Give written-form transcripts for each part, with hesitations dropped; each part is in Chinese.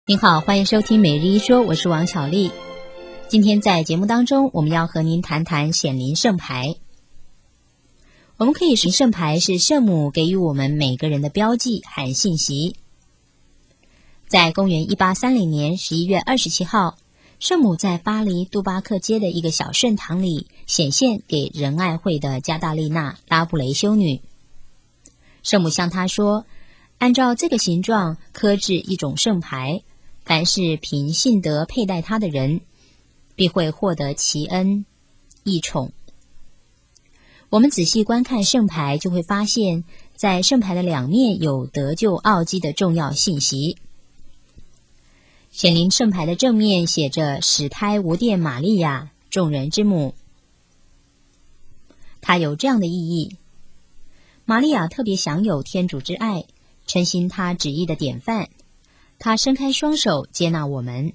您好，欢迎收听每日一说，我是王小丽。今天在节目当中，我们要和您谈谈显灵圣牌。我们可以说，圣牌是圣母给予我们每个人的标记和信息。在公元1830年11月27号，圣母在巴黎杜巴克街的一个小圣堂里显现给仁爱会的加大利娜·拉布雷修女。圣母向她说，按照这个形状刻制一种圣牌，凡是凭信德佩戴它的人，必会获得奇恩异宠。我们仔细观看圣牌，就会发现在圣牌的两面有得救奥迹的重要信息。显灵圣牌的正面写着始胎无玷玛利亚，众人之母。它有这样的意义：玛利亚特别享有天主之爱，承行他旨意的典范，他伸开双手接纳我们。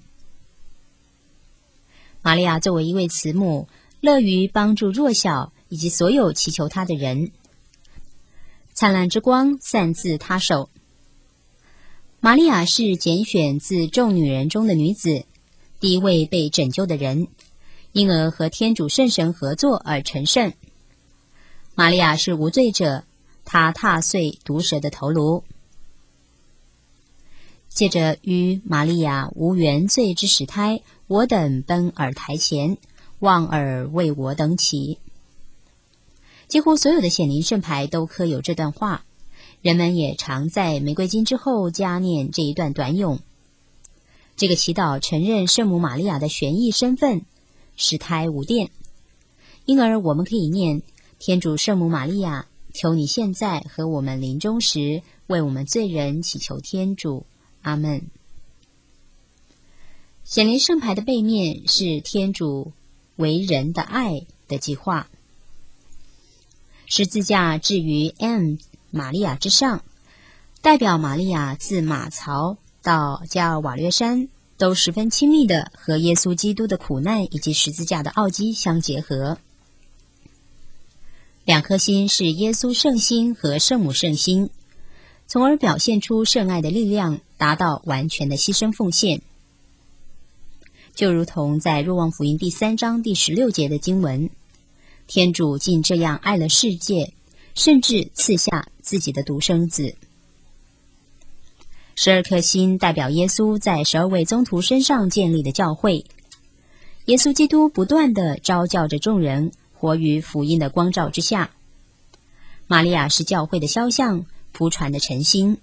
玛利亚作为一位慈母，乐于帮助弱小以及所有祈求她的人。灿烂之光散自她手。玛利亚是拣选自众女人中的女子，第一位被拯救的人，因而和天主圣神合作而成圣。玛利亚是无罪者，她踏碎毒蛇的头颅。借着与玛利亚无原罪之始胎，我等奔尔台前，望尔为我等祈。几乎所有的显灵圣牌都刻有这段话，人们也常在玫瑰经之后加念这一段短咏。这个祈祷承认圣母玛利亚的玄义身份，始胎无玷，因而我们可以念：天主圣母玛利亚，求你现在和我们临终时，为我们罪人祈求天主。阿们。显灵圣牌的背面是天主为人的爱的计划。十字架置于 M 玛利亚之上，代表玛利亚自马槽到加尔瓦略山都十分亲密地和耶稣基督的苦难以及十字架的奥迹相结合。两颗心是耶稣圣心和圣母圣心，从而表现出圣爱的力量，达到完全的牺牲奉献。就如同在若望福音第3章第16节的经文，天主竟这样爱了世界，甚至赐下自己的独生子。12颗心代表耶稣在12位宗徒身上建立的教会。耶稣基督不断地召叫着众人活于福音的光照之下。玛利亚是教会的肖像，仆传的诚心。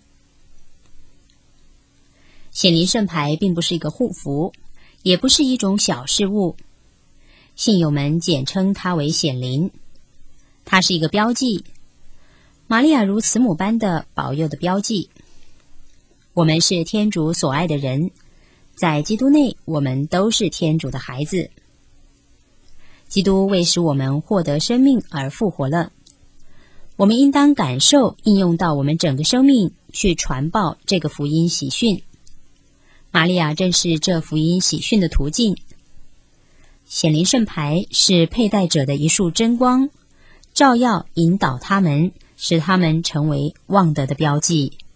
显灵圣牌并不是一个护符，也不是一种小事物，信友们简称它为显灵。它是一个标记，玛利亚如慈母般的保佑的标记。我们是天主所爱的人，在基督内，我们都是天主的孩子。基督为使我们获得生命而复活了，我们应当感受应用到我们整个生命，去传报这个福音喜讯。玛利亚正是这福音喜讯的途径。显灵圣牌是佩戴者的一束真光，照耀引导他们，使他们成为望德的标记。